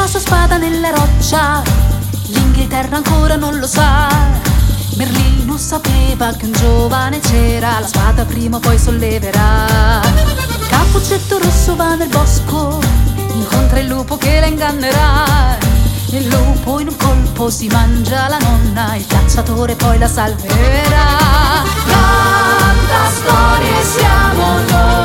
la sua spada nella roccia, l'Inghilterra ancora non lo sa. Merlino sapeva che un giovane c'era, la spada prima o poi solleverà. Cappuccetto rosso va nel bosco, incontra il lupo che la ingannerà. Il lupo in un colpo si mangia la nonna, il cacciatore poi la salverà. Canta storie siamo noi.